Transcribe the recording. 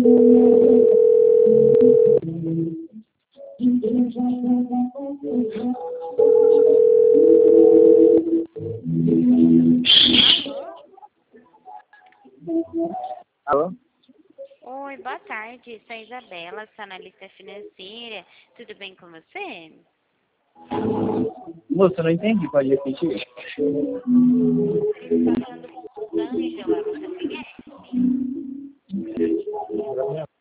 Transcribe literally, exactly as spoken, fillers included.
Alô? Oi, boa tarde. Sou a Isabela, sou analista financeira. Tudo bem com você? Moça, não entendi, pode repetir? Estou falando com Rosângela, você conhece?